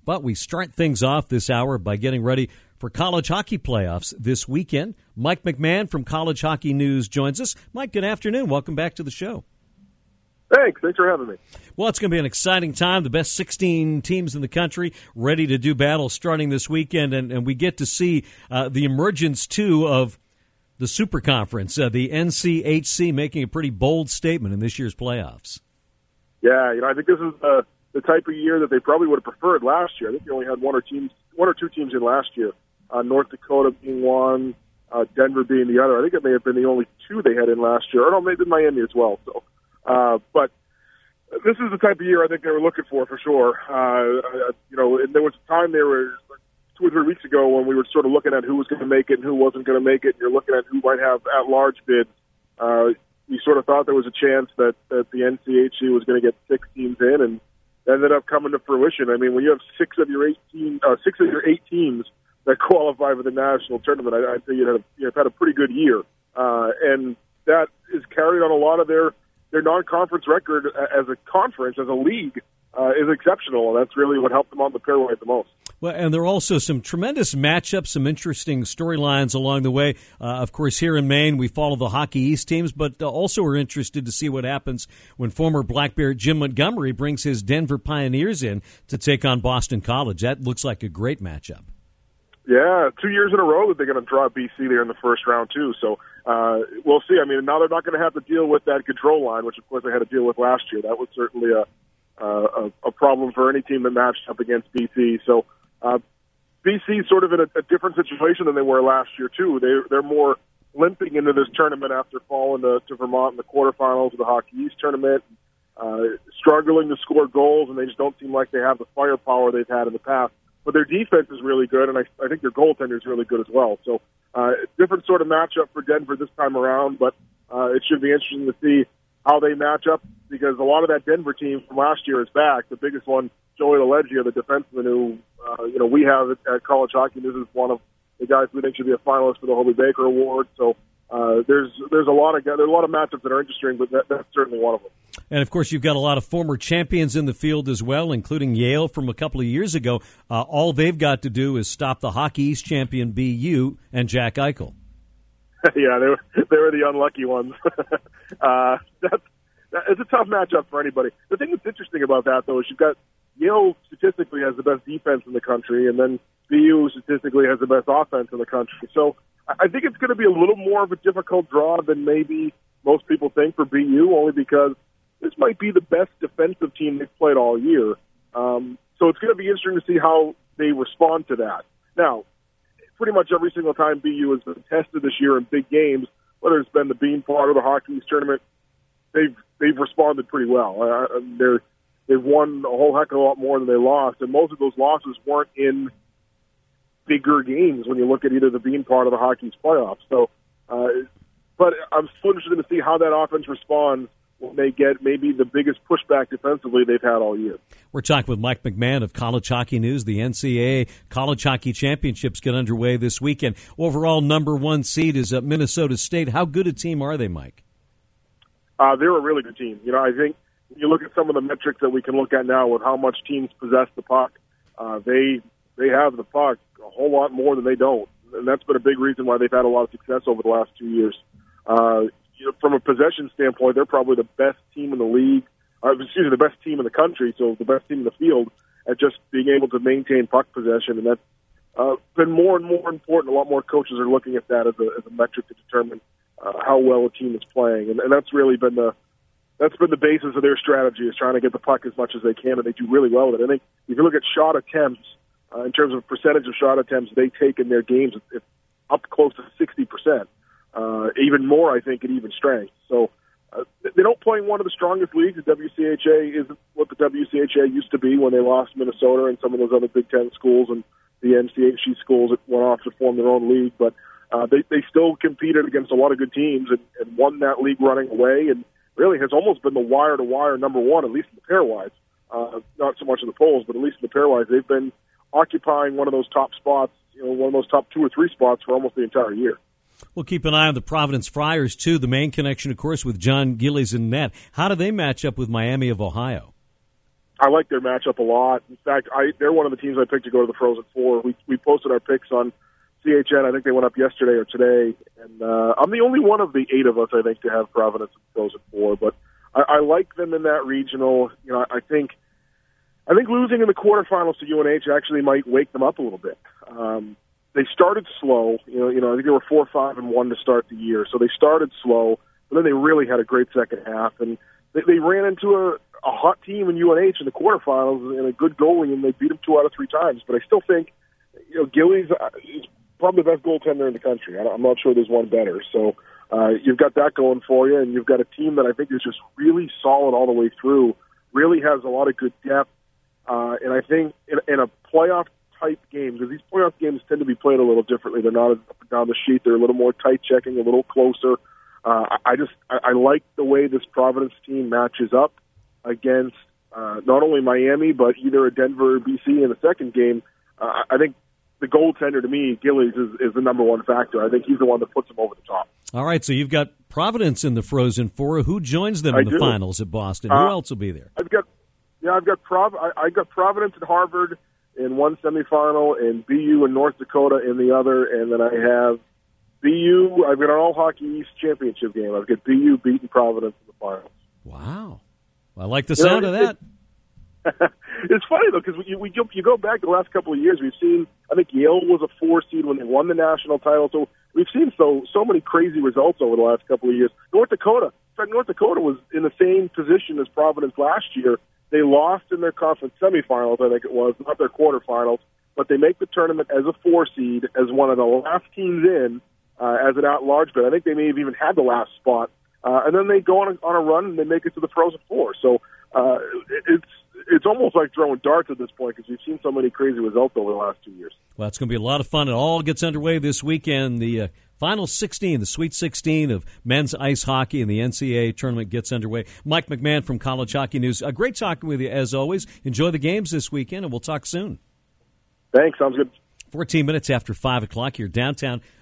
But we start things off this hour by getting ready for college hockey playoffs this weekend. Mike McMahon from College Hockey News joins us. Mike, good afternoon. Welcome back to the show. Thanks for having me. Well, it's going to be an exciting time. The best 16 teams in the country ready to do battle starting this weekend, and we get to see the emergence, too, of the Super Conference, the NCHC making a pretty bold statement in this year's playoffs. Yeah, I think this is the type of year that they probably would have preferred last year. I think they only had one or two teams in last year, North Dakota being one, Denver being the other. I think it may have been the only two they had in last year. Or no, maybe Miami as well. So, but this is the type of year I think they were looking for sure. And there was a time there was 2 or 3 weeks ago when we were sort of looking at who was going to make it and who wasn't going to make it. And you're looking at who might have at-large bids. You sort of thought there was a chance that the NCHC was going to get 6 teams in, and ended up coming to fruition. I mean, when you have 6 of your 8 teams that qualify for the national tournament, I'd say you've had a pretty good year, and that is carried on a lot of their non-conference record as a conference, as a league, is exceptional, and that's really what helped them on the pairway the most. Well, and there are also some tremendous matchups, some interesting storylines along the way. Of course, here in Maine, we follow the Hockey East teams, but also we're interested to see what happens when former Black Bear Jim Montgomery brings his Denver Pioneers in to take on Boston College. That looks like a great matchup. Yeah, 2 years in a row that they're going to draw BC there in the first round, too. So we'll see. I mean, now they're not going to have to deal with that control line, which, of course, they had to deal with last year. That was certainly a problem for any team that matched up against BC. So BC sort of in a different situation than they were last year, too. They're more limping into this tournament after falling to Vermont in the quarterfinals of the Hockey East tournament, struggling to score goals, and they just don't seem like they have the firepower they've had in the past. But their defense is really good, and I think their goaltender is really good as well. So different sort of matchup for Denver this time around, but it should be interesting to see how they match up, because a lot of that Denver team from last year is back. The biggest one, Joey Leggio, the defenseman who we have at College Hockey News, is one of the guys we think should be a finalist for the Hobey Baker Award. So there's a lot of matchups that are interesting, but that's certainly one of them. And, of course, you've got a lot of former champions in the field as well, including Yale from a couple of years ago. All they've got to do is stop the Hockey East champion BU and Jack Eichel. Yeah, they were the unlucky ones. It's a tough matchup for anybody. The thing that's interesting about that, though, is you've got Yale statistically has the best defense in the country, and then BU statistically has the best offense in the country. So I think it's going to be a little more of a difficult draw than maybe most people think for BU, only because this might be the best defensive team they've played all year. So it's going to be interesting to see how they respond to that. Now, pretty much every single time BU has been tested this year in big games, whether it's been the Beanpot or the Hockey East tournament, they've responded pretty well. They've won a whole heck of a lot more than they lost, and most of those losses weren't in bigger games when you look at either the Beanpot or the Hockey East playoffs. So, but I'm still interested to see how that offense responds when they get maybe the biggest pushback defensively they've had all year. We're talking with Mike McMahon of College Hockey News. The NCAA College Hockey Championships get underway this weekend. Overall number 1 seed is Minnesota State. How good a team are they, Mike? They're a really good team. I think when you look at some of the metrics that we can look at now with how much teams possess the puck, they have the puck a whole lot more than they don't. And that's been a big reason why they've had a lot of success over the last 2 years. From a possession standpoint, they're probably the best team in the league, the best team in the country, so the best team in the field at just being able to maintain puck possession. And that's been more and more important. A lot more coaches are looking at that as a metric to determine how well a team is playing. And that's really been the basis of their strategy, is trying to get the puck as much as they can, and they do really well with it. I think if you look at shot attempts, in terms of percentage of shot attempts they take in their games, it's up close to 60%. Even more, I think, at even strength. So they don't play in one of the strongest leagues. The WCHA isn't what the WCHA used to be when they lost Minnesota and some of those other Big Ten schools and the NCHC schools that went off to form their own league. But they still competed against a lot of good teams and won that league running away, and really has almost been the wire-to-wire number 1, at least in the pairwise. Not so much in the polls, but at least in the pairwise. They've been occupying one of those top spots, one of those top 2 or 3 spots for almost the entire year. We'll keep an eye on the Providence Friars, too. The main connection, of course, with John Gillies and net. How do they match up with Miami of Ohio? I like their matchup a lot. In fact, they're one of the teams I picked to go to the Frozen Four. We posted our picks on CHN. I think they went up yesterday or today, and I'm the only one of the 8 of us, I think, to have Providence in the Frozen Four. But I like them in that regional. You know, I think losing in the quarterfinals to UNH actually might wake them up a little bit. They started slow. You know, I think they were 4-5-1 to start the year, so they started slow. But then they really had a great second half, and they ran into a hot team in UNH in the quarterfinals and a good goalie, and they beat them 2 out of 3 times. But I still think, you know, Gillies is probably the best goaltender in the country. I'm not sure there's one better. So you've got that going for you, and you've got a team that I think is just really solid all the way through, really has a lot of good depth. And I think in a playoff-type game, because these playoff games tend to be played a little differently. They're not up and down the sheet. They're a little more tight-checking, a little closer. I like the way this Providence team matches up against not only Miami, but either a Denver or BC in the second game. I think the goaltender, to me, Gillies, is the number one factor. I think he's the one that puts them over the top. All right, so you've got Providence in the Frozen Four. Who joins them in the finals at Boston? Who else will be there? I've got Providence and Harvard in one semifinal, and BU and North Dakota in the other, and then I have BU. I've got an All Hockey East championship game. I've got BU beating Providence in the finals. Wow, I like the sound of that. It's funny though, because you go back the last couple of years. We've seen, I think Yale was a 4 seed when they won the national title. So we've seen so many crazy results over the last couple of years. North Dakota was in the same position as Providence last year. They lost in their conference semifinals, I think it was, not their quarterfinals, but they make the tournament as a 4 seed, as one of the last teams in, as an at-large bid. I think they may have even had the last spot. And then they go on a run and they make it to the Frozen Four. So it's almost like throwing darts at this point, because we've seen so many crazy results over the last 2 years. Well, it's going to be a lot of fun. It all gets underway this weekend. The Final 16, the Sweet 16 of men's ice hockey and the NCAA tournament gets underway. Mike McMahon from College Hockey News. Great talking with you, as always. Enjoy the games this weekend, and we'll talk soon. Thanks. Sounds good. 14 minutes after 5 o'clock here downtown